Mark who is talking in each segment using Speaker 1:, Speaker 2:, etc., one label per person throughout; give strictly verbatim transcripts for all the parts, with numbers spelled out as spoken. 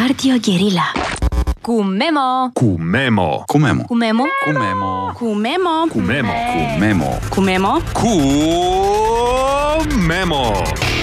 Speaker 1: Cardio Guerilla. Cu Memo.
Speaker 2: Cu Memo.
Speaker 3: Cu Memo.
Speaker 1: Cu Memo.
Speaker 3: Cu Memo.
Speaker 1: Cu Memo.
Speaker 2: Cu Memo.
Speaker 3: Cu Memo.
Speaker 1: Cu Memo.
Speaker 2: Cu Memo.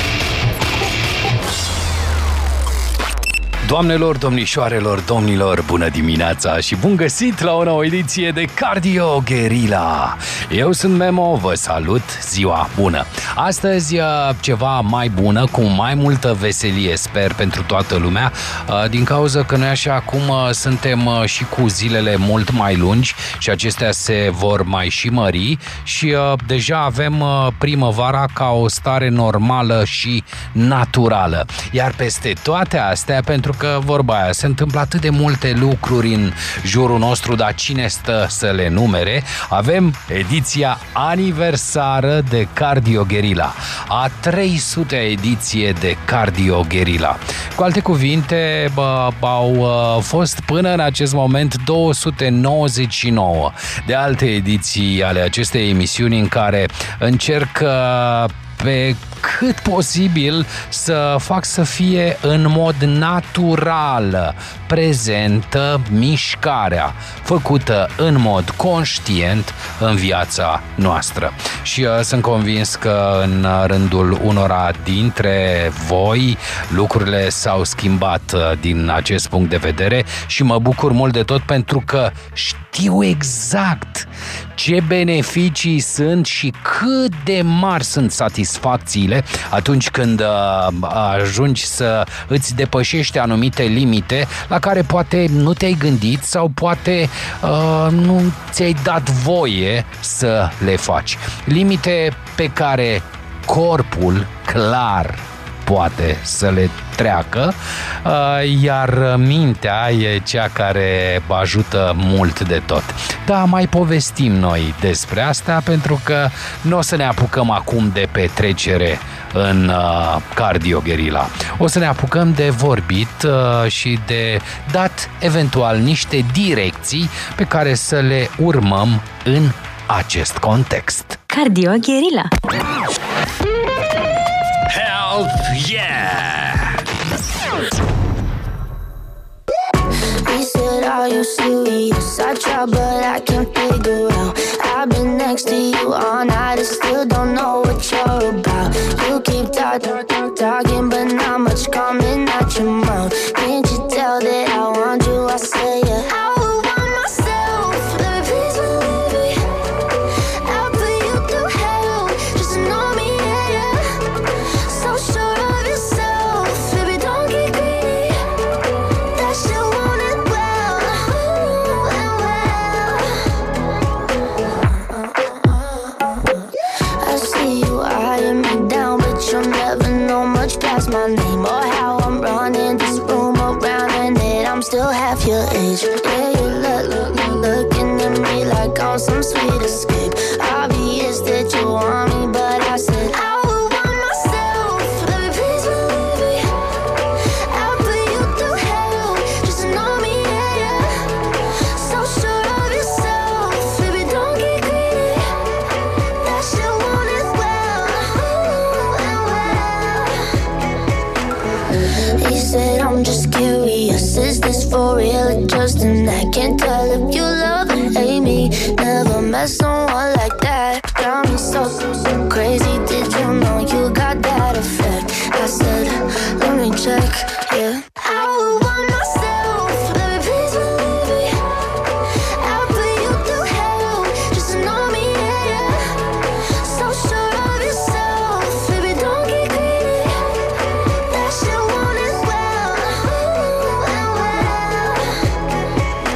Speaker 4: Doamnelor, domnișoarelor, domnilor, bună dimineața și bun găsit la o nouă ediție de Cardio Guerilla. Eu sunt Memo, vă salut, ziua bună. Astăzi ceva mai bună, cu mai multă veselie, sper, pentru toată lumea, din cauza că noi așa acum suntem și cu zilele mult mai lungi și acestea se vor mai și mări și deja avem primăvara ca o stare normală și naturală. Iar peste toate astea, pentru că vorba aia, se întâmplă atât de multe lucruri în jurul nostru, dar cine stă să le numere, avem ediția aniversară de Cardio Guerilla, a trei sute ediție de Cardio Guerilla. Cu alte cuvinte, bă, au fost până în acest moment două sute nouăzeci și nouă de alte ediții ale acestei emisiuni în care încerc pe cât posibil să fac să fie în mod natural prezentă mișcarea făcută în mod conștient în viața noastră. Și uh, sunt convins că în rândul unora dintre voi lucrurile s-au schimbat uh, din acest punct de vedere și mă bucur mult de tot pentru că știu exact ce beneficii sunt și cât de mari sunt satisfacțiile atunci când uh, ajungi să îți depășești anumite limite la care poate nu te-ai gândit sau poate uh, nu ți-ai dat voie să le faci. Limite pe care corpul clar poate să le treacă, iar mintea e cea care ajută mult de tot. Da, mai povestim noi despre asta pentru că nu o să ne apucăm acum de petrecere în Cardio Guerilla. O să ne apucăm de vorbit și de dat eventual niște direcții pe care să le urmăm în acest context.
Speaker 1: Cardio Guerilla.
Speaker 2: Health, yeah!
Speaker 5: He said, are you serious? I try, but I can't figure out. I've been next to you all night and still don't know what you're about. You keep talking, talking, but not much coming out your mouth. Can't you tell that I want you? I say yeah. I would want myself. Let me please believe me. I'll put you through hell just to know me, yeah, yeah. So sure of yourself, baby, don't get greedy. That shit want it well, ooh, and well. I see you eyeing me down, but you'll never know much past my name or how I'm running this room around and that I'm still half your age. Yeah, you look, look, look, looking at me like I'm some sweet escape. Obvious that you want me, but I said I would want myself. Let me please believe me. I'll put you through hell just to know me, yeah, yeah. So sure of yourself, baby, don't get greedy. That shit want it well, ooh, and well. He said, I'm just curious, is this for real or just an act? Can't tell if you love or hate me. Never met someone like that. Got me so, so crazy. Did you know you got that effect? I said, let me check, yeah. I would want myself. Let me please believe me. I'll put you through hell just to know me, yeah, yeah. So sure of yourself, baby, don't get greedy. That shit want it well, ooh, and well.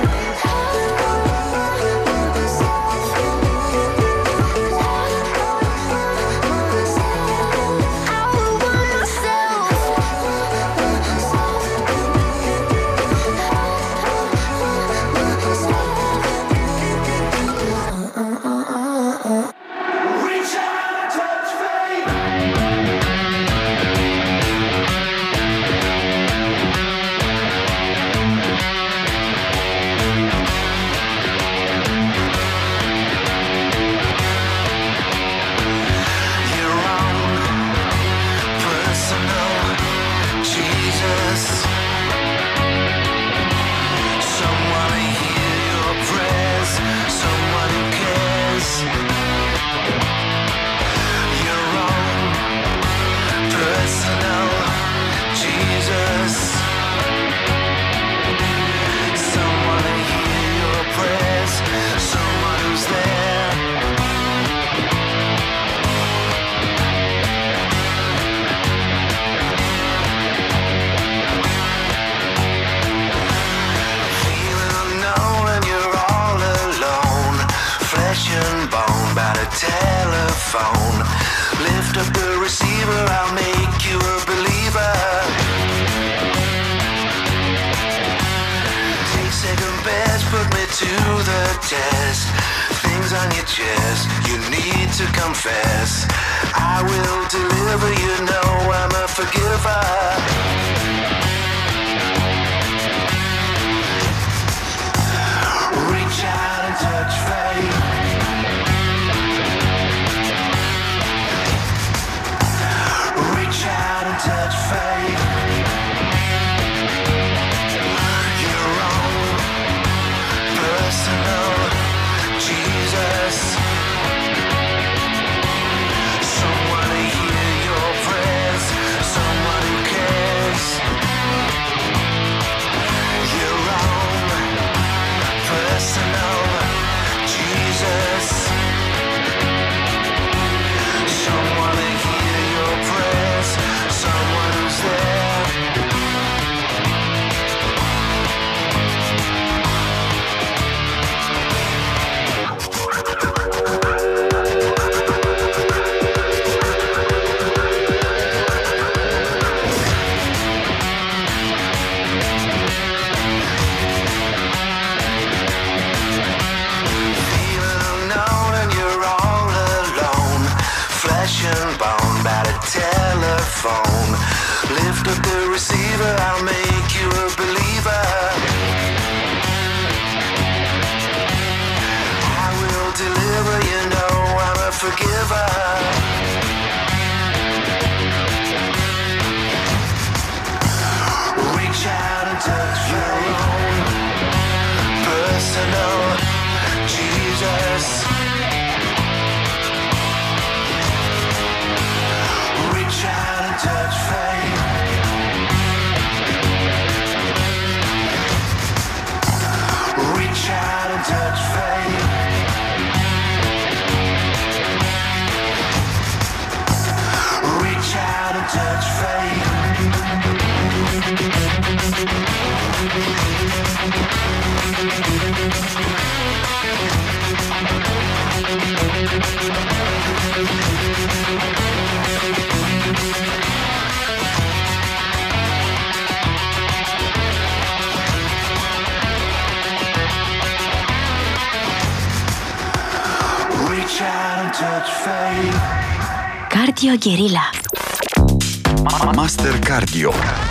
Speaker 3: telephone. Lift up the receiver, I'll make you a believer. Take second best, put me to the test. Things on your chest, you need to confess. I will deliver, you know I'm a forgiver. Reach out and touch fate. Reach out and touch fate. Your own personal Jesus. Someone to hear your prayers, someone who cares. Your own personal Jesus. Someone to hear your prayers, someone who's there. Telephone. Lift up the receiver, I'll make you a believer. I will deliver, you know I'm a forgiver. Reach out and touch your own personal Jesus. Reach out and touch fate. Reach out and touch fate. Reach out and touch fate. Reach out and touch fate.
Speaker 1: Cardio Guerilla.
Speaker 2: Master Cardio.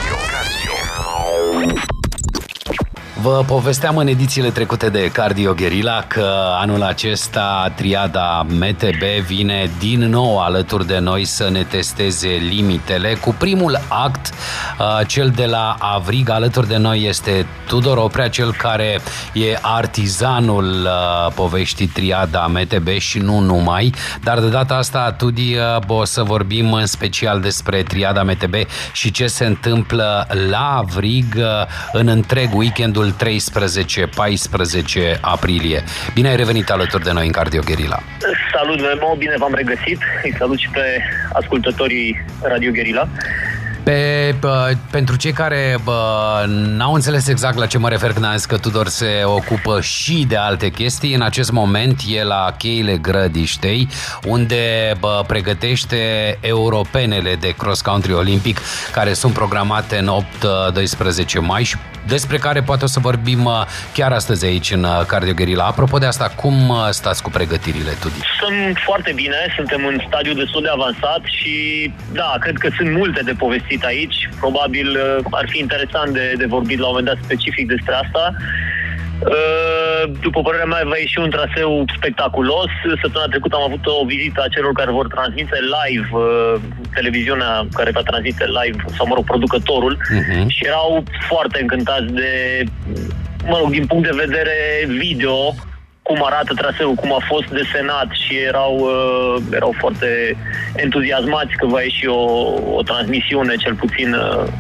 Speaker 4: Vă povesteam în edițiile trecute de Cardio Guerilla că anul acesta triada M T B vine din nou alături de noi să ne testeze limitele. Cu primul act, cel de la Avrig, alături de noi este Tudor Oprea, cel care e artizanul poveștii triada M T B și nu numai. Dar de data asta, Tudi, o să vorbim în special despre triada M T B și ce se întâmplă la Avrig în întreg weekendul treisprezece paisprezece aprilie. Bine ai revenit alături de noi în Cardio Guerilla.
Speaker 6: Salut, Memo, bine v-am regăsit. Îi salut și pe ascultătorii Radio Guerilla.
Speaker 4: Pe, pă, pentru cei care bă, n-au înțeles exact la ce mă refer când am zis că Tudor se ocupă și de alte chestii, în acest moment e la Cheile Grădiștei, unde bă, pregătește europenele de cross-country olimpic, care sunt programate în opt doisprezece mai și despre care poate o să vorbim chiar astăzi aici în Cardio Guerilla. Apropo de asta, cum stați cu pregătirile, Tudi?
Speaker 6: Sunt foarte bine, suntem în stadiu destul de avansat și da, cred că sunt multe de povestit aici. Probabil ar fi interesant de, de vorbit la un moment dat specific despre asta. După părerea mea, va ieși un traseu spectaculos. Săptămâna trecută am avut o vizită a celor care vor transmite live, televiziunea care va transmite live, sau mă rog, producătorul, uh-huh. și erau foarte încântați de, mă rog, din punct de vedere video, cum arată traseul, cum a fost desenat și erau, erau foarte entuziasmați că va ieși o, o transmisiune, cel puțin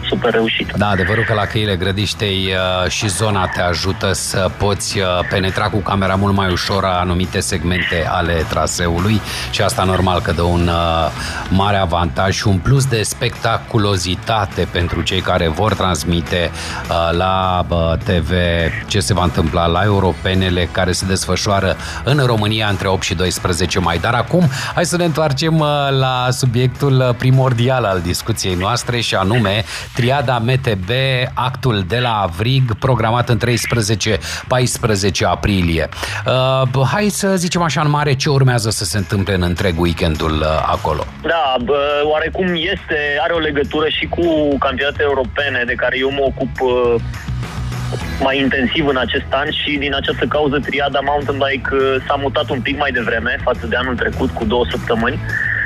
Speaker 6: super reușită.
Speaker 4: Da, adevărul că la căile Grădiștei uh, și zona te ajută să poți uh, penetra cu camera mult mai ușor anumite segmente ale traseului și asta normal că dă un uh, mare avantaj și un plus de spectaculozitate pentru cei care vor transmite uh, la uh, T V ce se va întâmpla la europenele care se desfășoară în România între opt și doisprezece mai. Dar acum hai să ne întoarcem uh, la subiectul primordial al discuției noastre și anume Triada M T B, actul de la Avrig, programat în treisprezece paisprezece aprilie. Uh, hai să zicem așa în mare ce urmează să se întâmple în întreg weekendul uh, acolo.
Speaker 6: Da, bă, oarecum este, are o legătură și cu campionatele europene de care eu mă ocup uh, mai intensiv în acest an și din această cauză Triada Mountain Bike uh, s-a mutat un pic mai devreme față de anul trecut cu două săptămâni.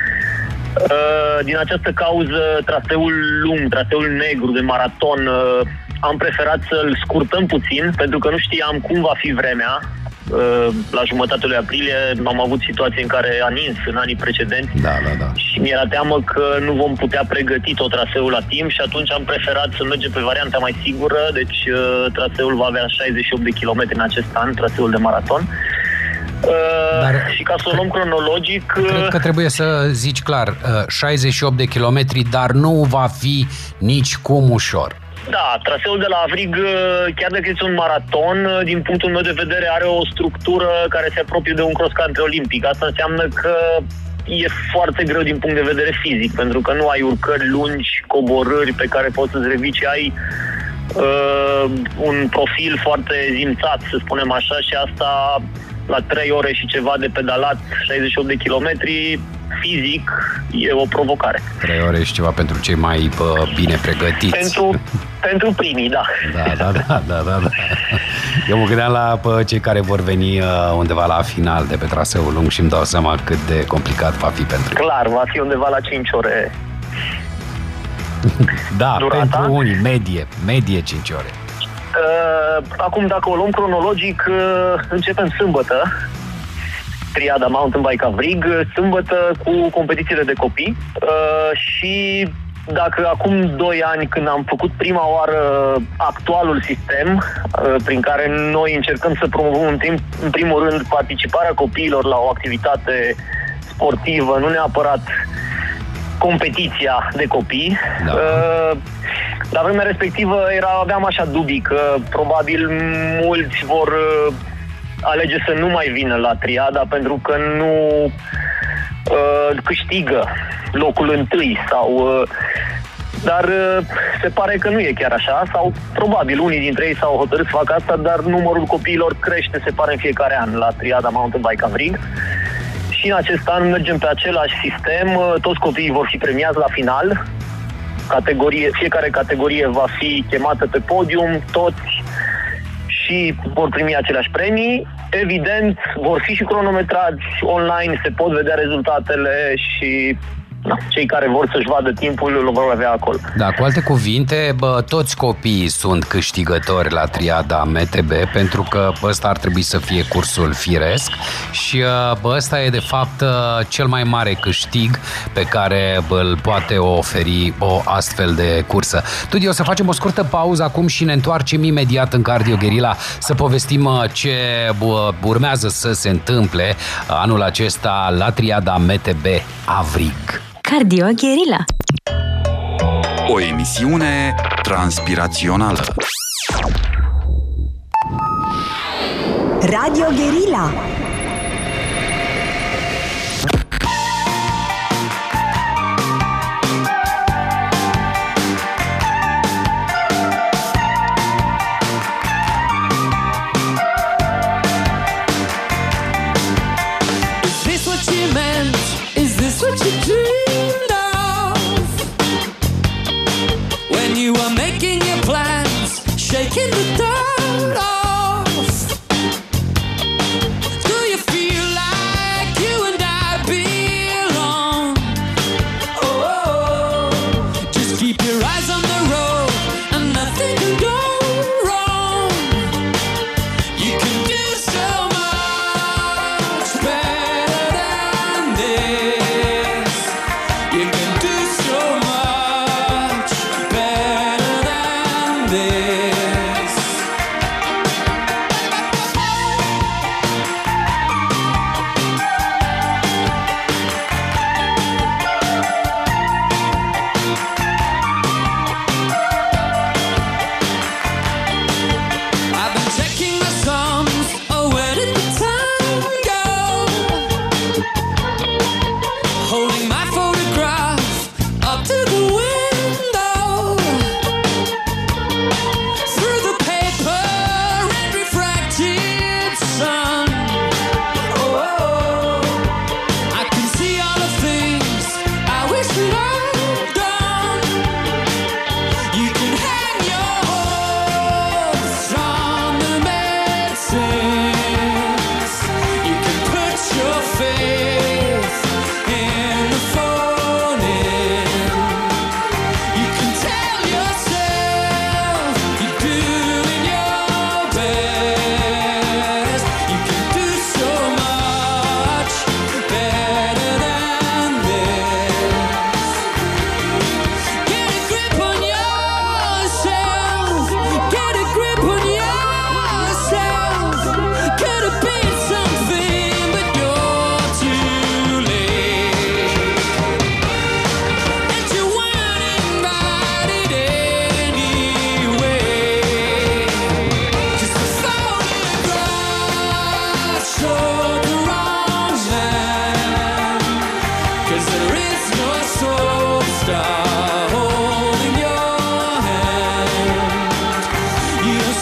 Speaker 6: Din această cauză, traseul lung, traseul negru de maraton, am preferat să-l scurtăm puțin, pentru că nu știam cum va fi vremea. La jumătatea lui aprilie am avut situații în care a nins în anii precedenți,
Speaker 4: da, da, da.
Speaker 6: și mi-era teamă că nu vom putea pregăti tot traseul la timp și atunci am preferat să mergem pe varianta mai sigură, deci traseul va avea șaizeci și opt de kilometri în acest an, traseul de maraton. Dar, și ca să o luăm cronologic...
Speaker 4: Cred că trebuie să zici clar, șaizeci și opt de kilometri, dar nu va fi nici cum ușor.
Speaker 6: Da, traseul de la Avrig, chiar dacă este un maraton, din punctul meu de vedere are o structură care se apropie de un cross country olimpic. Asta înseamnă că e foarte greu din punct de vedere fizic, pentru că nu ai urcări lungi, coborâri pe care poți să-ți revii, ai uh, un profil foarte zimțat, să spunem așa, și asta la trei ore și ceva de pedalat, șaizeci și opt de kilometri, fizic, e o provocare.
Speaker 4: trei ore și ceva pentru cei mai bă, bine pregătiți.
Speaker 6: Pentru, pentru primii, da.
Speaker 4: Da, da, da, da, da, da. Eu mă gândeam la bă, cei care vor veni uh, undeva la final de pe traseul lung și îmi dau seama cât de complicat va fi pentru ei.
Speaker 6: Clar, va fi undeva la cinci ore.
Speaker 4: Da,
Speaker 6: durata.
Speaker 4: Pentru unii, medie, medie cinci ore.
Speaker 6: Uh, acum, dacă o luăm cronologic, uh, începem sâmbătă, Triada Mountain Bike Avrig, sâmbătă cu competițiile de copii uh, și dacă acum doi ani, când am făcut prima oară actualul sistem, uh, prin care noi încercăm să promovăm în, timp, în primul rând participarea copiilor la o activitate sportivă, nu neapărat competiția de copii,
Speaker 4: da.
Speaker 6: uh, la vremea respectivă era, aveam așa dubii că probabil mulți vor uh, alege să nu mai vină la Triada pentru că nu uh, câștigă locul întâi sau... Uh, dar uh, se pare că nu e chiar așa, sau probabil unii dintre ei s-au hotărât să facă asta, dar numărul copiilor crește, se pare, în fiecare an la Triada Mountain Bike Avrig. Și în acest an mergem pe același sistem, uh, toți copiii vor fi premiați la final. Categorie, fiecare categorie va fi chemată pe podium, toți și vor primi aceleași premii. Evident, vor fi și cronometrați online, se pot vedea rezultatele și da, cei care vor să-și vadă timpul îl vor avea acolo.
Speaker 4: Da, cu alte cuvinte, bă, toți copiii sunt câștigători la Triada M T B, pentru că ăsta ar trebui să fie cursul firesc și bă, ăsta e de fapt cel mai mare câștig pe care bă, îl poate oferi o astfel de cursă. Tudio, o să facem o scurtă pauză acum și ne întoarcem imediat în Cardio Guerilla să povestim ce bă, urmează să se întâmple anul acesta la Triada M T B Avrig.
Speaker 1: Cardio Guerilla.
Speaker 2: O emisiune transpirațională.
Speaker 7: Radio Guerilla.
Speaker 8: Is this what you meant? Is this what you dreamed of? When you were making your plans, shaking the dirt off. Do you feel like you and I belong? Oh, just keep your eyes on the road and nothing can go wrong. You can do so much better than this. You can do so much better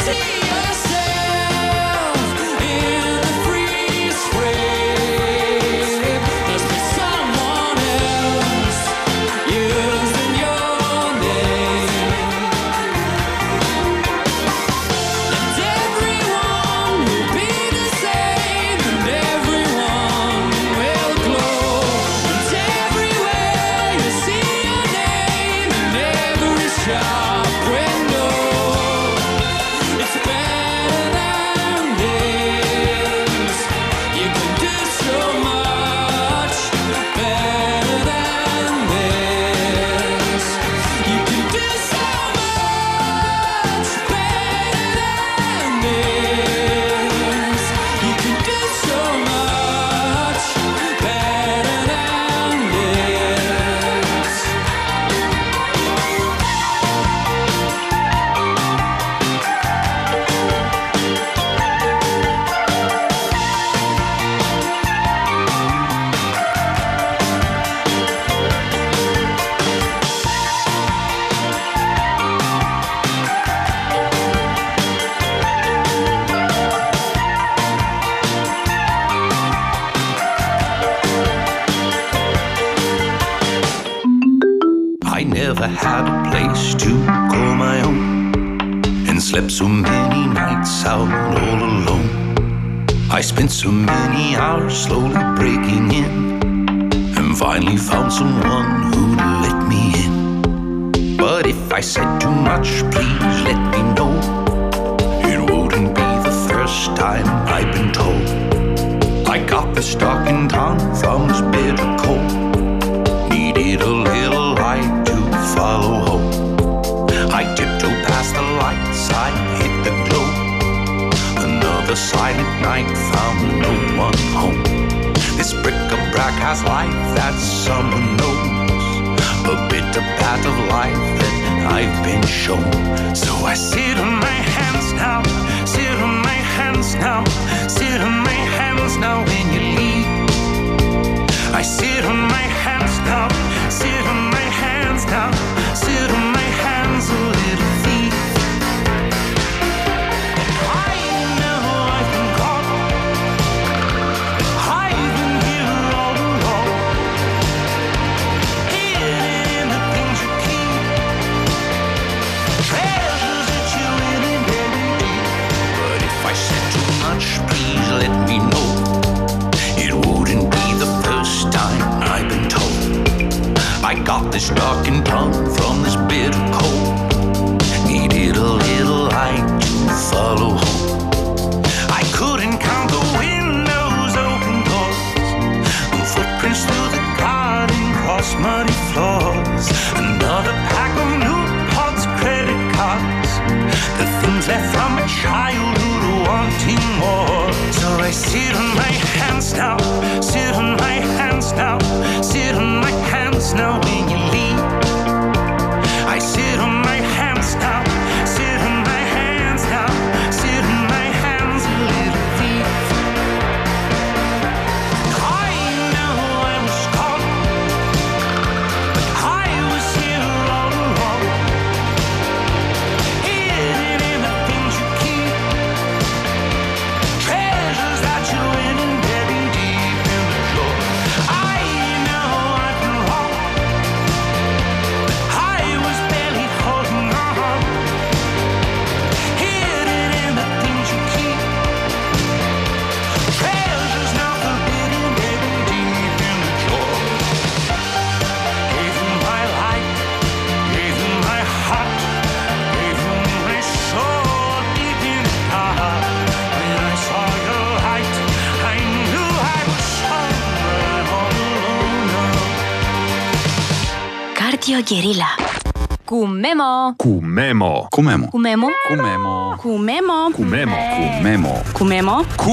Speaker 8: see yourself in a freeze frame. Must be someone else using your name. And everyone will be the same, and everyone will glow. And everywhere you see your name, in every shop window, it's better than this. You can do so much better than this. You can do so much better than this. You can do so much better than this.
Speaker 3: I never had a place to call my own, and slept so many nights out all alone. I spent so many hours slowly breaking in, and finally found someone who'd let me in. But if I said too much, please let me know. It wouldn't be the first time I've been told. I got this dark in town from this bitter cold. Needed a little light to follow home. I tiptoed past the lights, I hit the glow. Another silent night, found no one home. This bric-a-brac has life that someone knows, a bitter path of life that I've been shown. So I sit on my hands now, sit on my hands now, sit on my hands now when you leave. I sit on my hands now, sit on my hands now, sit on my hands, a little thief. I know I've been caught, I've been here all alone, hidden in the things you keep, treasures that you really bury deep. But if I said too much, please let me know. It wouldn't be the first time I've been told. I got this darkened tongue from this bitter cold. Needed a little light to follow home. I couldn't count the windows, open doors, and footprints through the garden, cross muddy floors. Another pack of Newport's credit cards, the things left from a childhood wanting more. So I sit on my hands now, sit on my hands now, sit on my hands now when you leave. I sit on my hands now, sit on my hands now, sit on my hands, a little thief. I know I was caught, but I was here all along, hidden in the things you keep, treasures that you win and bury deep in the drawer. I know I've been wrong, I was barely holding on, hidden in the things you keep, treasures now forbidden, buried deep in the drawer. Gave you my life, gave you my heart, gave you my soul deep in the dark. When I saw your light, I knew I was somewhere all alone now.
Speaker 1: Cardio Guerilla. Cu Memo.
Speaker 2: Cu Memo. Cu Memo.
Speaker 1: Cu Memo.
Speaker 2: Cu Memo.
Speaker 1: Cu Memo.
Speaker 2: Cu Memo. Cu Memo.
Speaker 1: Cu Memo.
Speaker 2: Cu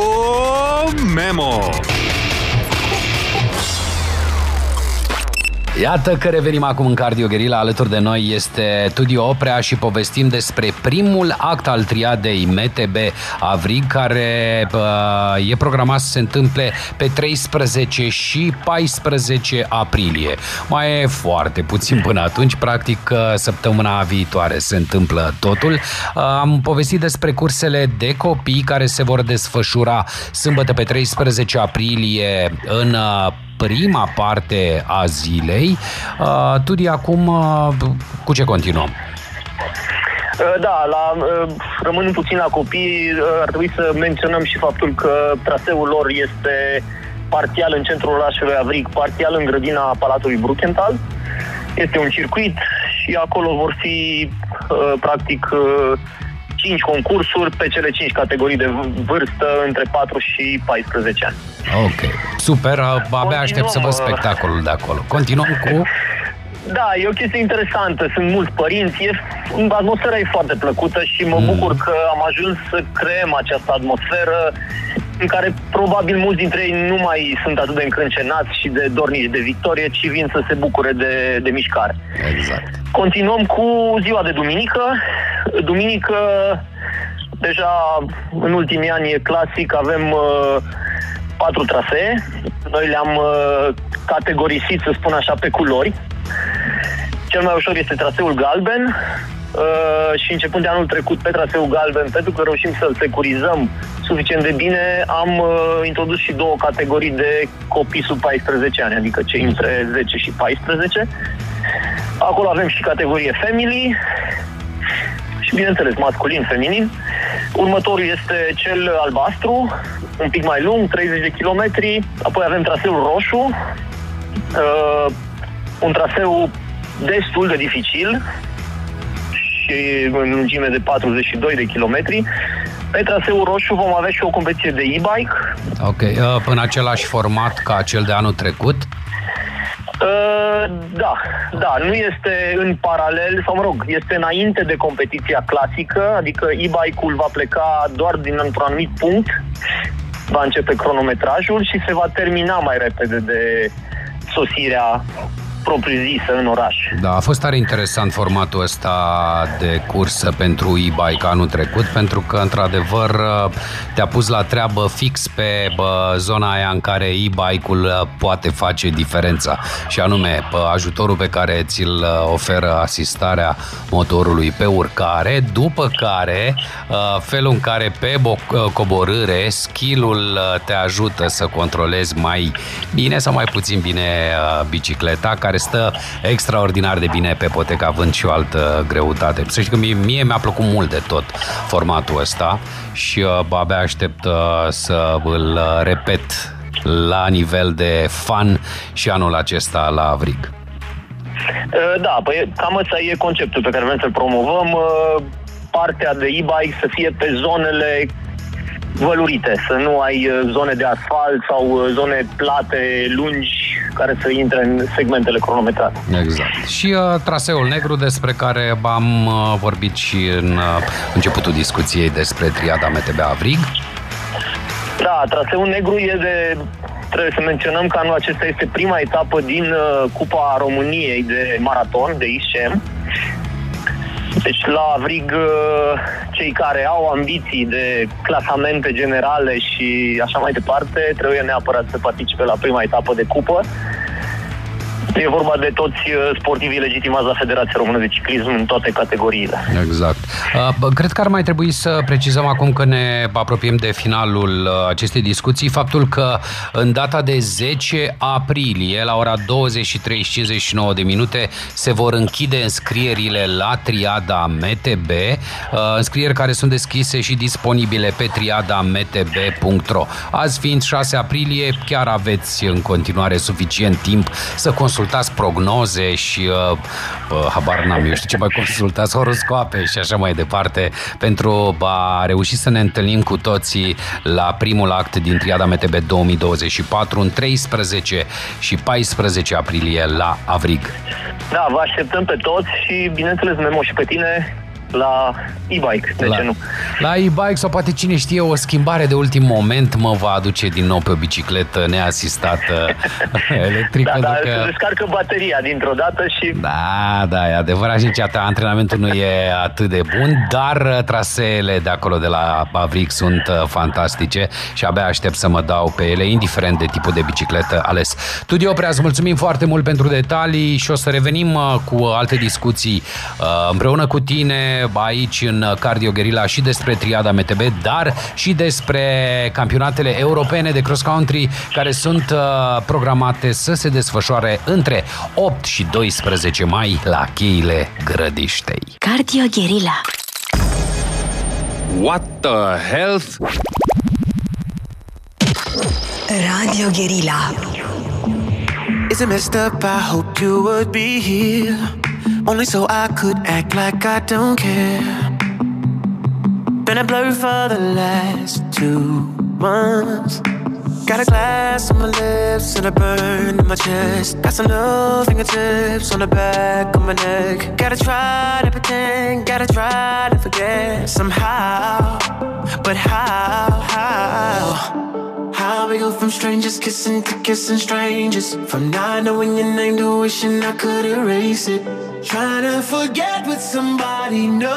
Speaker 2: Memo.
Speaker 4: Iată că revenim acum în Cardio Guerilla. Alături de noi este Tudio Oprea și povestim despre primul act al triadei M T B Avrig, care uh, e programat să se întâmple pe treisprezece și paisprezece aprilie. Mai e foarte puțin până atunci, practic săptămâna viitoare se întâmplă totul. Uh, am povestit despre cursele de copii care se vor desfășura sâmbătă pe treisprezece aprilie în uh, prima parte a zilei. Uh, Tudi, acum uh, cu ce continuăm?
Speaker 6: Da, la, rămânând puțin la copii, ar trebui să menționăm și faptul că traseul lor este parțial în centrul orașului Avrig, parțial în grădina Palatului Bruckenthal. Este un circuit și acolo vor fi practic cinci concursuri pe cele cinci categorii de vârstă între patru și paisprezece ani. Ok,
Speaker 4: super, abia aștept să văd spectacolul de acolo. Continuăm cu...
Speaker 6: Da, e o chestie interesantă, sunt mulți părinți, e, atmosfera e foarte plăcută și mă mm. bucur că am ajuns să creăm această atmosferă în care probabil mulți dintre ei nu mai sunt atât de încrâncenați și de dornici de victorie, ci vin să se bucure de, de mișcare.
Speaker 4: Exact.
Speaker 6: Continuăm cu ziua de duminică. Duminică, deja în ultimii ani e clasic, avem uh, patru trasee. Noi le-am uh, categorisit, să spun așa, pe culori. Cel mai ușor este traseul galben uh, și începând de anul trecut pe traseul galben, pentru că reușim să-l securizăm suficient de bine, am uh, introdus și două categorii de copii sub paisprezece ani, adică cei între zece și paisprezece. Acolo avem și categorie family și, bineînțeles, masculin, feminin. Următorul este cel albastru, un pic mai lung, treizeci de kilometri. Apoi avem traseul roșu, uh, un traseu destul de dificil și în lungime de patruzeci și doi de kilometri. Pe traseul roșu vom avea și o competiție de e-bike.
Speaker 4: Ok, în același format ca cel de anul trecut?
Speaker 6: Uh, da, da, nu este în paralel, sau mă rog, este înainte de competiția clasică, adică e-bike-ul va pleca doar din într-un anumit punct, va începe cronometrajul și se va termina mai repede de sosirea propriu-zisă în oraș.
Speaker 4: Da, a fost tare interesant formatul ăsta de cursă pentru e-bike anul trecut, pentru că, într-adevăr, te-a pus la treabă fix pe bă, zona aia în care e-bike-ul poate face diferența, și anume pe ajutorul pe care ți-l oferă asistarea motorului pe urcare, după care felul în care pe coborâre skill-ul te ajută să controlezi mai bine sau mai puțin bine bicicleta, care stă extraordinar de bine pe poteca având și o altă greutate. Să știi că mie, mie mi-a plăcut mult de tot formatul ăsta și uh, abia aștept uh, să îl repet la nivel de fan și anul acesta la Avrig.
Speaker 6: Uh, da, păi cam ăsta e conceptul pe care vrem să-l promovăm. Uh, partea de e-bike să fie pe zonele vălurite, să nu ai zone de asfalt sau zone plate, lungi, care să intre în segmentele cronometrate.
Speaker 4: Exact. Și uh, traseul negru, despre care am uh, vorbit și în uh, începutul discuției despre triada M T B Avrig.
Speaker 6: Da, traseul negru e de... Trebuie să menționăm că anul acesta este prima etapă din uh, Cupa României de maraton, de X C M. Deci la Avrig, cei care au ambiții de clasamente generale și așa mai departe, trebuie neapărat să participe la prima etapă de cupă. E vorba de toți sportivii legitimați la Federația Română de Ciclism în toate categoriile.
Speaker 4: Exact. Cred că ar mai trebui să precizăm, acum că ne apropiem de finalul acestei discuții, faptul că în data de zece aprilie, la ora douăzeci și trei și cincizeci și nouă de minute, se vor închide înscrierile la triada M T B, înscrieri care sunt deschise și disponibile pe triada m t b punct r o. Azi fiind șase aprilie, chiar aveți în continuare suficient timp să consultați prognoze și uh, uh, habar n-am, eu știu ce mai consultați, horoscoape și așa mai departe, pentru a reuși să ne întâlnim cu toții la primul act din triada M T B două mii douăzeci și patru în treisprezece și paisprezece aprilie la Avrig.
Speaker 6: Da, vă așteptăm pe toți și, bineînțeles, Memo, și pe tine la e-bike, de
Speaker 4: la,
Speaker 6: ce nu?
Speaker 4: La e-bike sau poate cine știe o schimbare de ultim moment mă va aduce din nou pe o bicicletă neasistată electric.
Speaker 6: Da, dar
Speaker 4: că...
Speaker 6: se descarcă bateria dintr-o dată și...
Speaker 4: Da, da, e adevărat și nici antrenamentul nu e atât de bun, dar traseele de acolo de la Avric sunt fantastice și abia aștept să mă dau pe ele, indiferent de tipul de bicicletă ales. Tudio Prea, îți mulțumim foarte mult pentru detalii și o să revenim cu alte discuții împreună cu tine aici în Cardio Guerilla și despre triada M T B, dar și despre campionatele europene de cross-country care sunt programate să se desfășoare între opt și doisprezece mai la cheile Grădiștei.
Speaker 1: Cardio Guerilla.
Speaker 2: What the health?
Speaker 1: Radio Guerilla.
Speaker 7: Is it messed up? I hope you would be here, only so I could act like I don't care. Been a blur for the last two months. Got a glass on my lips and a burn in my chest. Got some new fingertips on the back of my neck. Gotta try to pretend, gotta try to forget somehow. But how, how? How we go from strangers kissing to kissing strangers, from not knowing your name to wishing I could erase it. Trying to forget with somebody, no,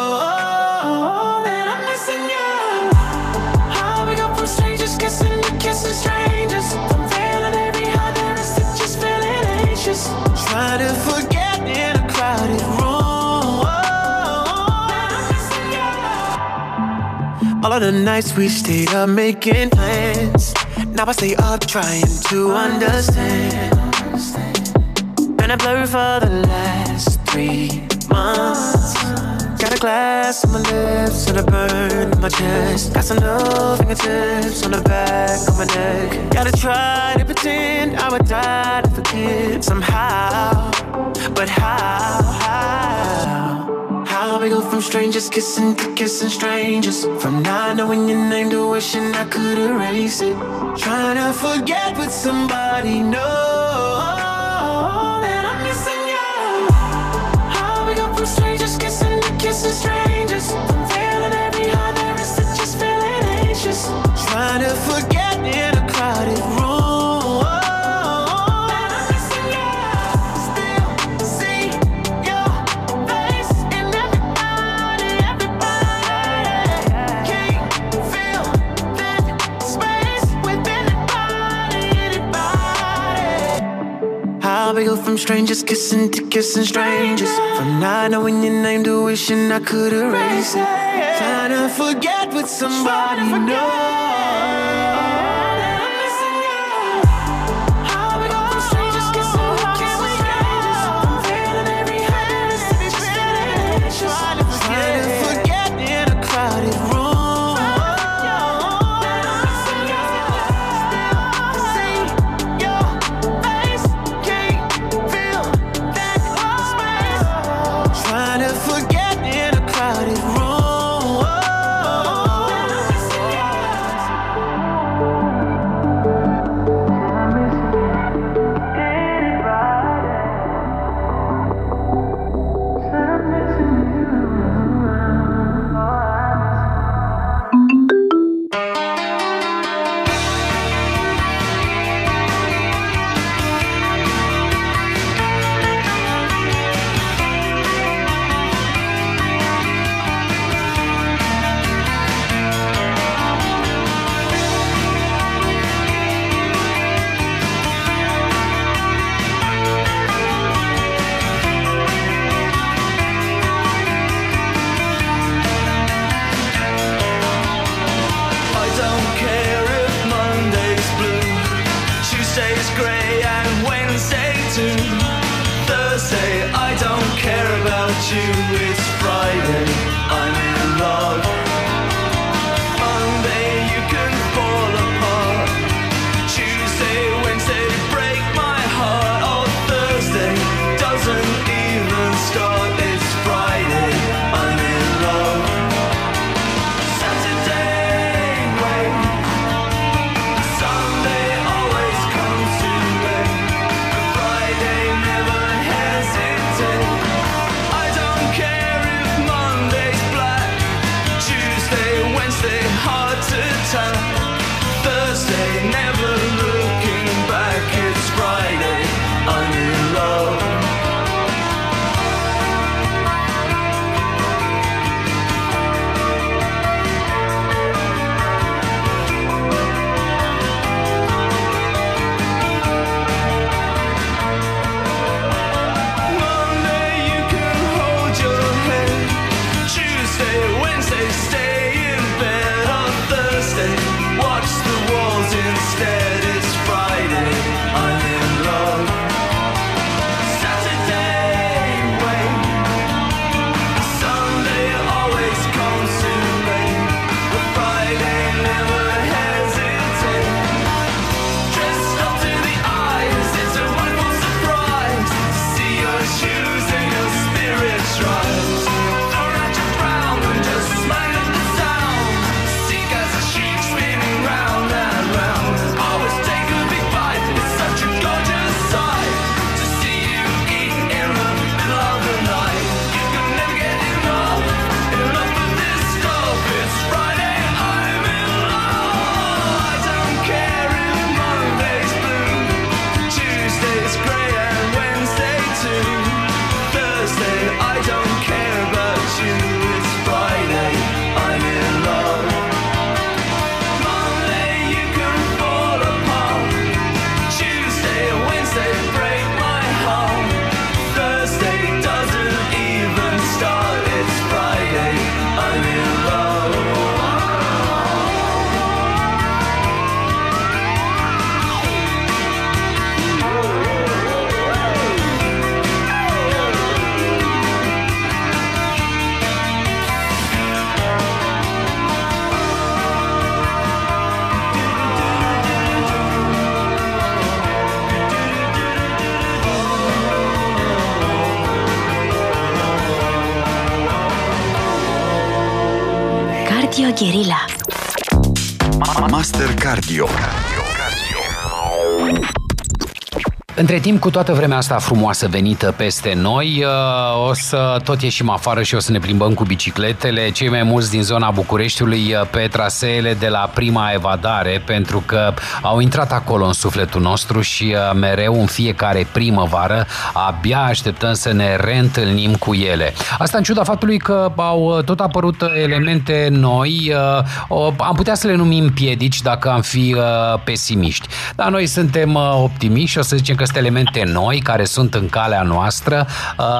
Speaker 7: that I'm missing you. How we go from strangers kissing to kissing strangers, from feeling every heart there is to just feeling anxious. Trying to forget in a crowded room, that I'm missing you. All of the nights we stayed up making plans, now I stay up trying to understand. Been a blur for the last three months. Got a glass on my lips and a burn in my chest. Got some new fingertips on the back of my neck. Gotta try to pretend I would die to forget somehow. But how, how? How we go from strangers kissing to kissing strangers, from not knowing your name to wishing I could erase it. Trying to forget with somebody, no, that I'm missing you. How we go from strangers kissing to kissing strangers, from feeling every heart there is to just feeling anxious. Trying to forget in a crowded room, that I'm missing you. Still see your face in everybody, everybody. Can't feel that space within the body, anybody. How we go from strangers kissing to kissing strangers, from not knowing your name to wishing I could erase it. Trying to forget with somebody, no. Tuesday, hard to tell. Thursday, never looking back. It's Friday, I'm in love. Monday, you can hold your head. Tuesday, Wednesday, stay in bed. On Thursday, watch the walls instead. It's Friday, I'm in love. Saturday, wait. Sunday always comes too late. But Friday, never hesitate. Dressed up to the eyes, it's a wonderful surprise to see your shoes and your spirits rise. Throw out your crown and just smile at the sound. Seek as a sheep spinning round and round. Always take a big bite, it's such a gorgeous sight to see you eating in the middle of the night. You can never get enough, enough of this stuff. It's Friday, I'm in love. I don't care if Monday's blue, Tuesday's grey and Wednesday too. Thursday, I don't care about you. It's Friday, I'm in love. Monday, you can fall apart. Tuesday and Wednesday break my heart. Thursday doesn't even start. It's Friday, I'm in love.
Speaker 1: Cardio Guerilla.
Speaker 2: Master Cardio.
Speaker 4: Între timp, cu toată vremea asta frumoasă venită peste noi, o să tot ieșim afară și o să ne plimbăm cu bicicletele, cei mai mulți din zona Bucureștiului pe traseele de la Prima Evadare, pentru că au intrat acolo în sufletul nostru și mereu în fiecare primăvară abia așteptăm să ne reîntâlnim cu ele. Asta în ciuda faptului că au tot apărut elemente noi, am putea să le numim piedici dacă am fi pesimiști. Dar noi suntem optimiști și o să zicem că sunt elemente noi care sunt în calea noastră,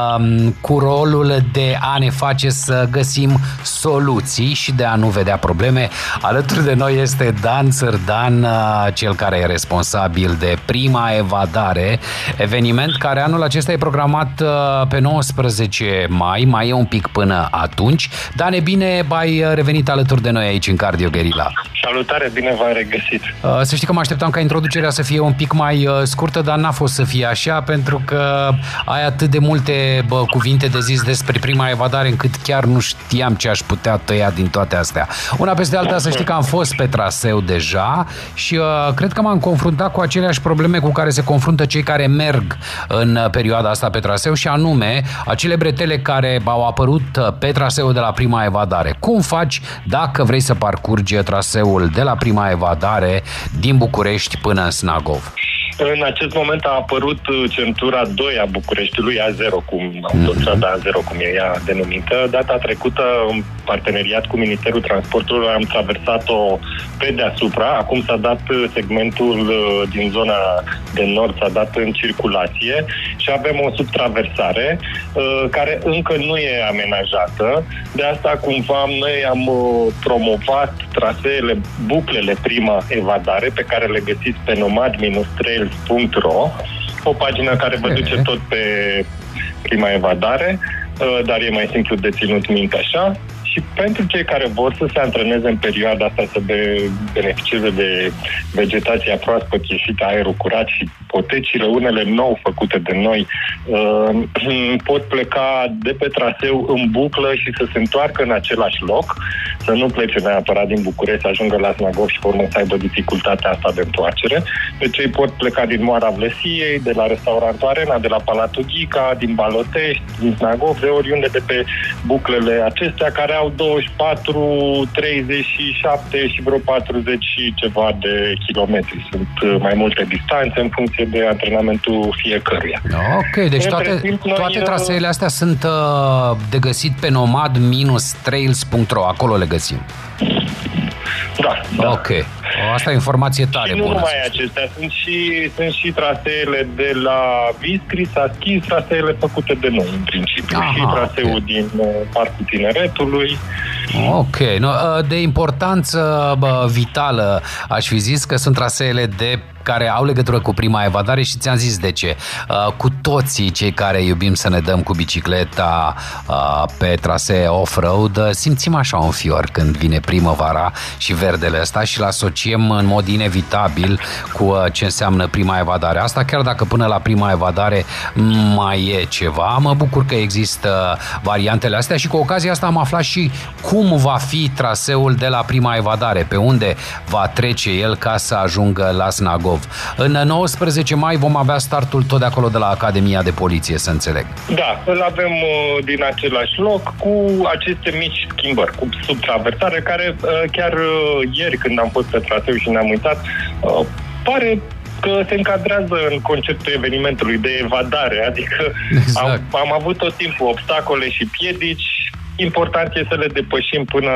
Speaker 4: cu rolul de a ne face să găsim soluții și de a nu vedea probleme. Alături de noi este Dan Țărdan, cel care e responsabil de Prima Evadare, eveniment care anul acesta e programat pe nouăsprezece mai, mai e un pic până atunci. Dan, e bine, ai revenit alături de noi aici în Cardio Guerilla.
Speaker 9: Salutare, bine v-am regăsit.
Speaker 4: Să știi că mă așteptam ca introducerea să fie un pic mai scurtă, dar n-a fost să fie așa, pentru că ai atât de multe bă, cuvinte de zis despre Prima Evadare, încât chiar nu știam ce aș putea tăia din toate astea. Una peste alta, să știi că am fost pe traseu deja și uh, cred că m-am confruntat cu aceleași probleme cu care se confruntă cei care merg în perioada asta pe traseu, și anume acele bretele care au apărut pe traseul de la Prima Evadare. Cum faci dacă vrei să parcurgi traseul de la Prima Evadare din București până în Snagov?
Speaker 9: În acest moment a apărut centura doi a Bucureștiului, A zero, cum autostrada A zero, cum e ea denumită. Data trecută, în parteneriat cu Ministerul Transportului, am traversat-o pe deasupra. Acum s-a dat segmentul din zona de nord, s-a dat în circulație și avem o subtraversare care încă nu e amenajată. De asta, cumva, noi am promovat traseele, buclele Prima Evadare, pe care le găsiți pe nomad trail punct ro, o pagină care vă duce tot pe Prima Evadare, dar e mai simplu de ținut minte așa. Și pentru cei care vor să se antreneze în perioada asta, să beneficieze de vegetația proaspăt ieșită, aerul curat și potecile, unele nou făcute de noi, pot pleca de pe traseu în buclă și să se întoarcă în același loc, să nu plece neapărat din București, să ajungă la Snagov și pe urmă să aibă dificultatea asta de întoarcere. Deci ei pot pleca din Moara Vlăsiei, de la restaurantul Arena, de la Palatul Ghica, din Balotești, din Snagov, de oriunde de pe buclele acestea, care au douăzeci și patru, treizeci și șapte și vreo patruzeci și ceva de kilometri. Sunt mai multe distanțe în funcție de antrenamentul fiecăruia.
Speaker 4: Ok, deci toate,
Speaker 9: timp, noi,
Speaker 4: toate traseele astea sunt uh, de găsit pe nomad trails punct ro, acolo le găsim.
Speaker 9: Da, da.
Speaker 4: Ok. Asta e informație tare
Speaker 9: și nu
Speaker 4: bună.
Speaker 9: numai acestea, sunt și, sunt și traseele de la Viscri, s-a schis, traseele făcute de noi, în principiu. Aha, și traseul okay. din uh, Parcul Tineretului.
Speaker 4: Ok. No, de importanță bă, vitală, aș fi zis că sunt traseele de care au legătură cu prima evadare și ți-am zis de ce. Uh, cu toții cei care iubim să ne dăm cu bicicleta uh, pe trasee off-road, uh, simțim așa un fior când vine primăvara și verdele ăsta și îl asociem în mod inevitabil cu uh, ce înseamnă prima evadare. Asta chiar dacă până la prima evadare mai e ceva. Mă bucur că există variantele astea și cu ocazia asta am aflat și cum va fi traseul de la prima evadare, pe unde va trece el ca să ajungă la Snagov. În nouăsprezece mai vom avea startul tot de acolo de la Academia de Poliție, să înțeleg.
Speaker 9: Da, îl avem uh, din același loc cu aceste mici schimbări, cu subtraversare, care uh, chiar uh, ieri când am fost pe traseu și ne-am uitat, uh, pare că se încadrează în conceptul evenimentului de evadare, adică exact. am, am avut tot timpul obstacole și piedici. Important e să le depășim până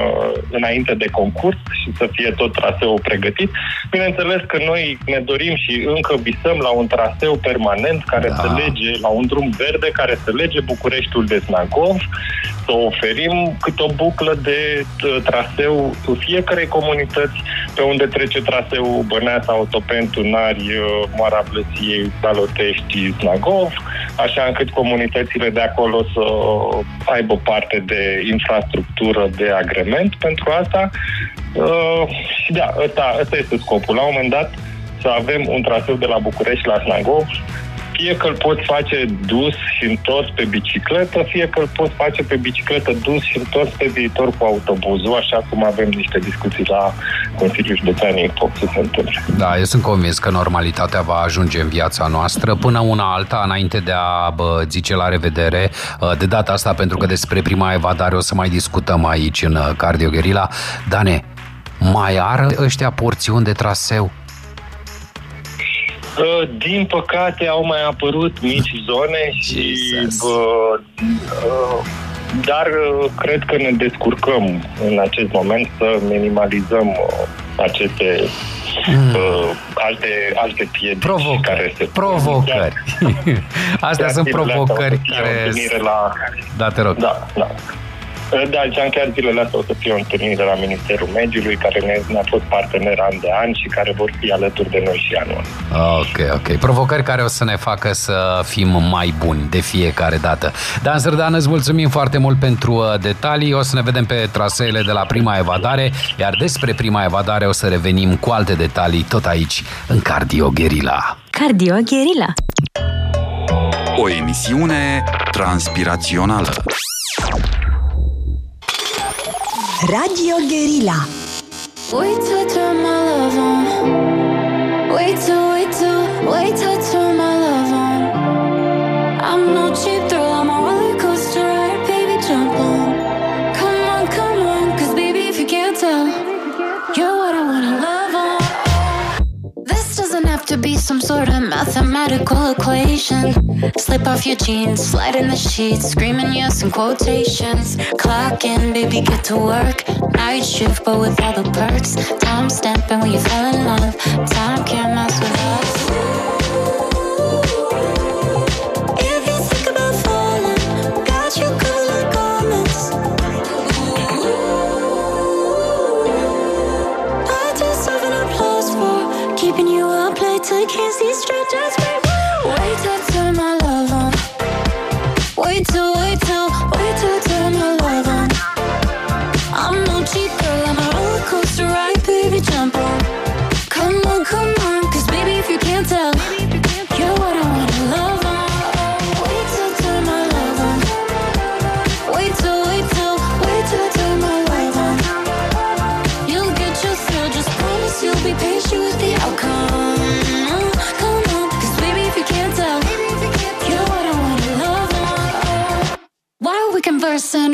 Speaker 9: înainte de concurs și să fie tot traseul pregătit. Bineînțeles că noi ne dorim și încă visăm la un traseu permanent care da. să lege, la un drum verde care să lege Bucureștiul de Snagov, să oferim cât o buclă de traseu fiecarei comunități pe unde trece traseul Băneasa, Otopeni, Tunari, Moara Vlăsiei, Balotești, Snagov, așa încât comunitățile de acolo să aibă parte de infrastructură de agrement pentru asta. Uh, și da, ăsta, ăsta este scopul. La un moment dat să avem un traseu de la București la Snagov, fie că îl poți face dus și întors pe bicicletă, fie că îl poți face pe bicicletă dus și întors pe viitor cu autobuzul, așa cum avem niște discuții la Consiliul Județean Info să se întâmple.
Speaker 4: Da, eu sunt convins că normalitatea va ajunge în viața noastră până una alta, înainte de a bă, zice la revedere. De data asta, pentru că despre prima evadare o să mai discutăm aici în Cardio Guerilla. Dane, mai are ăștia porțiuni de traseu?
Speaker 9: Din păcate au mai apărut mici zone și bă, dar cred că ne descurcăm în acest moment să minimalizăm aceste mm. alte, alte piedici
Speaker 4: provocări.
Speaker 9: care se
Speaker 4: provocări. Astea sunt provocări care...
Speaker 9: La...
Speaker 4: Da, te rog.
Speaker 9: Da, da. Da, ziceam, chiar zilele astea o să fie o întâlnire la Ministerul Mediului, care ne, ne-a fost partener an de an și care vor fi alături de noi și anul.
Speaker 4: Ok, ok. Provocări care o să ne facă să fim mai buni de fiecare dată. Dan Sărdan, îți mulțumim foarte mult pentru detalii. O să ne vedem pe traseele de la prima evadare, iar despre prima evadare o să revenim cu alte detalii tot aici, în Cardio Guerilla.
Speaker 1: Cardio Guerilla.
Speaker 2: O emisiune transpirațională.
Speaker 1: Radio Guerilla.
Speaker 5: Wait till I turn my love on. Wait till, wait till, wait till I turn my love on. I'm no cheap thrill, I'm a roller coaster ride, baby, jump on. Come on, come on, cause baby, if you can't tell, you're what I wanna love on. This doesn't have to be some sort of mathematical equation. Slip off your jeans, slide in the sheets, screaming yes in quotations. Clock in, baby, get to work. Night shift, but with all the perks. Time stamping when you fell in love. Time can't mess with us. If you think about falling, got you covered like garments. I deserve an applause for keeping you up late till you can't see straight. Just wait, wait till I turn my love on. Wait till, wait till, wait till I turn my love on. I'm no cheap girl, I'm a roller coaster ride, baby, jump on. Come on, come on, cause baby, if you can't tell, you're what I wanna love on. Wait till I turn my love on. Wait till, wait till, wait till I turn my love on.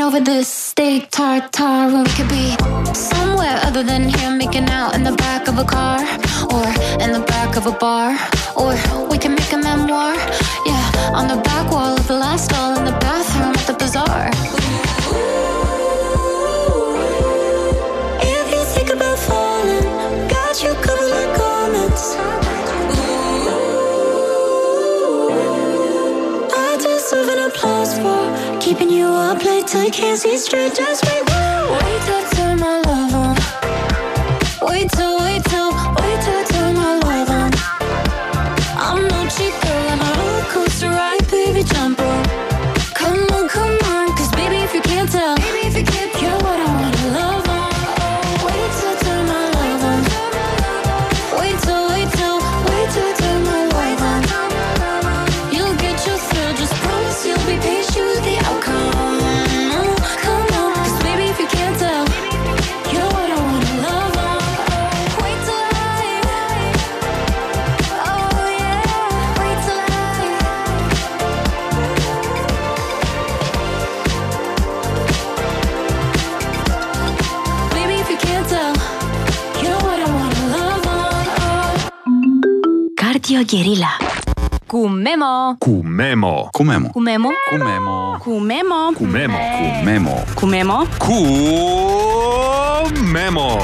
Speaker 5: over this steak tartare when we could be somewhere other than here, making out in the back of a car or in the back of a bar, or we can make a memoir, yeah, on the back wall of the last stall in the bathroom at the bazaar. If you think about falling, got you covered like garments. I deserve an applause for keeping you up late till you can't see straight. Just wait, wait till I turn my love on. Wait till, wait till, wait till I turn my love on. I'm no cheap girl, I'm a roller coaster ride, baby, jump on. Come on, come on, cause baby, if you can't tell, baby, if you can't, you're what I wanna love on. Oh, wait till I turn my love on. Wait till, wait till, wait till I turn my love on. You'll get your thrill, just promise you'll be patient with the outcome. Come on, cause baby, if you can't tell, you're what I wanna love on. Wait till I, oh yeah, wait till I. Baby, if you can't tell, you're what I wanna love on.
Speaker 1: Cardio Guerilla cu Memo.
Speaker 2: Cu Memo. Cu Memo.
Speaker 1: Cu Memo.
Speaker 2: Cu Memo.
Speaker 1: Cu Memo.
Speaker 2: Cu Memo. Cu Memo.
Speaker 1: Cu Memo.
Speaker 2: Cu Memo.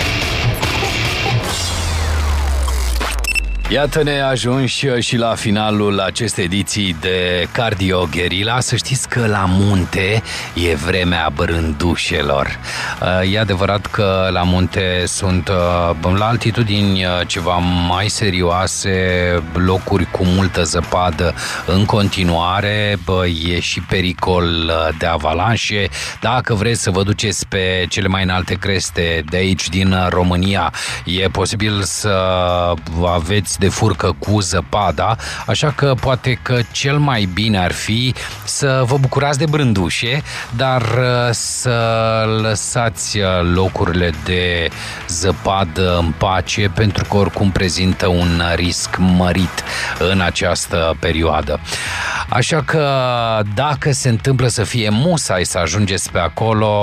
Speaker 4: Iată-ne ajunși și la finalul acestei ediții de Cardio Guerilla. Să știți că la munte e vremea brândușelor. E adevărat că la munte sunt la altitudini ceva mai serioase, locuri cu multă zăpadă în continuare, e și pericol de avalanșe. Dacă vreți să vă duceți pe cele mai înalte creste de aici din România, e posibil să aveți de furcă cu zăpada, așa că poate că cel mai bine ar fi să vă bucurați de brândușe, dar să lăsați locurile de zăpadă în pace, pentru că oricum prezintă un risc mărit în această perioadă. Așa că dacă se întâmplă să fie musai să ajungeți pe acolo,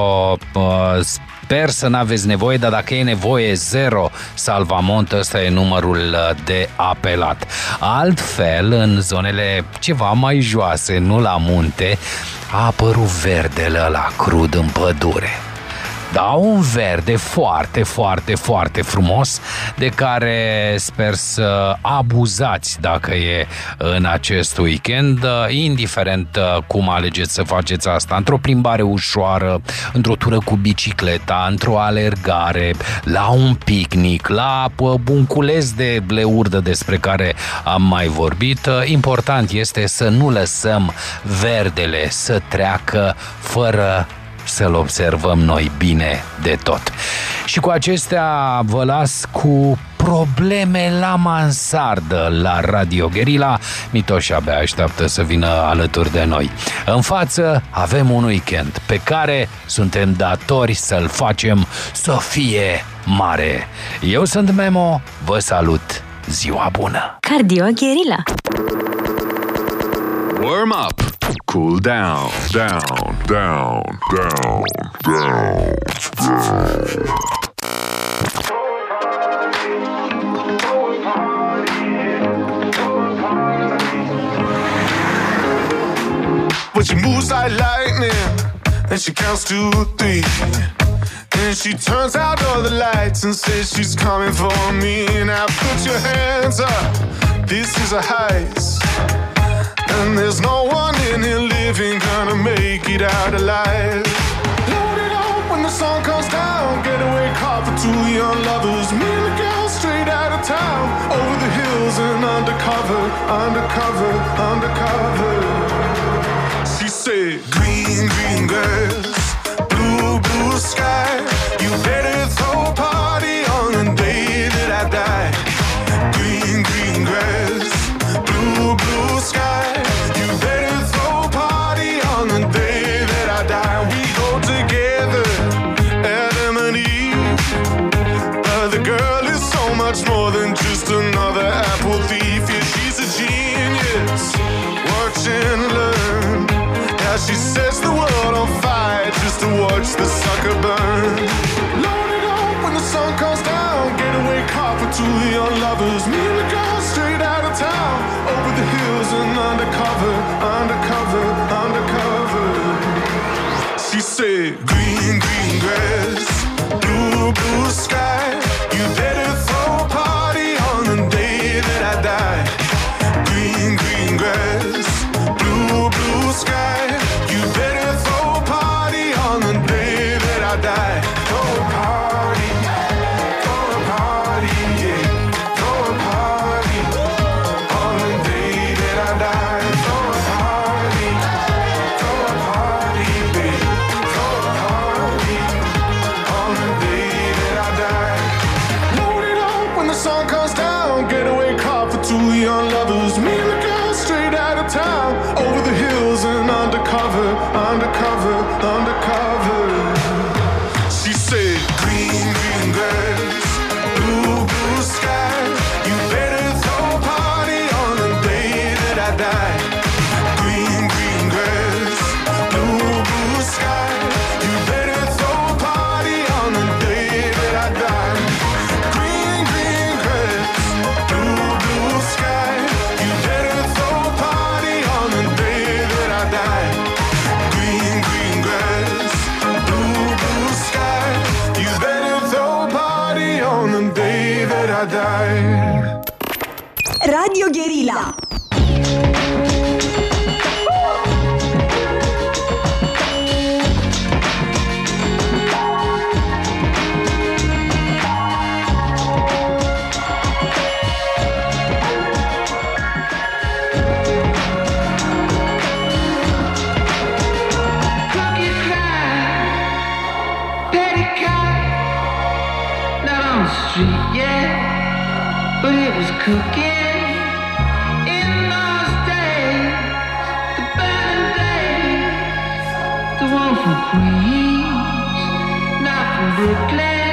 Speaker 4: sper să n-aveți nevoie, dar dacă e nevoie, zero salvamont, ăsta e numărul de apelat. Altfel, în zonele ceva mai joase, nu la munte, a apărut verdele ăla crud în pădure. Da, un verde foarte, foarte, foarte frumos, de care sper să abuzați dacă e în acest weekend, indiferent cum alegeți să faceți asta, într-o plimbare ușoară, într-o tură cu bicicleta, într-o alergare, la un picnic, la un cules de bleurdă despre care am mai vorbit. Important este să nu lăsăm verdele să treacă fără să-l observăm noi bine de tot. Și cu acestea vă las cu probleme la mansardă la Radio Guerilla. Mitoș abia așteaptă să vină alături de noi. În față avem un weekend pe care suntem datori să-l facem să fie mare. Eu sunt Memo, vă salut, ziua bună!
Speaker 1: Cardio Guerilla.
Speaker 2: Warm up. Cool down. Down. Down. Down. Down. Down.
Speaker 7: But she moves like lightning, and she counts to three. And she turns out all the lights and says she's coming for me. Now put your hands up, this is a heist. And there's no one in here living gonna make it out alive. Load it up when the sun comes down. Getaway car for two young lovers. Me and the girl straight out of town. Over the hills and undercover, undercover, undercover. She said, green, green girls, blue, blue sky. You better throw a party on the day that I die. Green, green grass, blue, blue sky. You better throw a party on the day that I die. We go together, Adam and Eve. But the girl is so much more than just another apple thief. Yeah, she's a genius. Watch and learn. Yeah, she sets the world on fire to watch the sucker burn. Load it up when the sun comes down. Getaway car for two young lovers. Me and the girl straight out of town. Over the hills and undercover, undercover, undercover. She said, green, green grass, blue, blue sky. You better throw a party on the day that I die. Green, green grass, blue, blue sky. You better throw a party on the day that I die. Throw a party, throw a party, yeah. Throw a party on the day that I die. Throw a party, throw a party, babe. Throw a party on the day that I die. Load it up when the sun comes down. Getaway car for two young lovers. Me and the girl straight out of town. Over the hills and undercover, undercover, undercover. She said, green, green grass, blue, blue sky. You better throw a party on the day that I die. Green, green grass, blue, blue sky. You better throw a party on the day that I die. Green, green grass, blue, blue sky. You better throw a party on the day that I die. Green, green grass, blue, blue sky. You better throw a party on the day that I die.
Speaker 10: Radio Guerilla.
Speaker 8: Cookie cry, petticoat, not on the street yet, but it was cooking in those days, the burning days, the one from Queens, not from Brooklyn.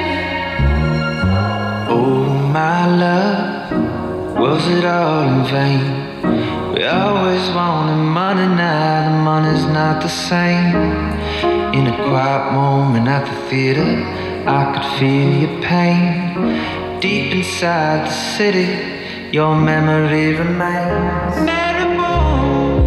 Speaker 8: Oh my love, was it all in vain? We always wanted money, now the money's not the same. In a quiet moment at the theater, I could feel your pain. Deep inside the city, your memory remains. Marylebone,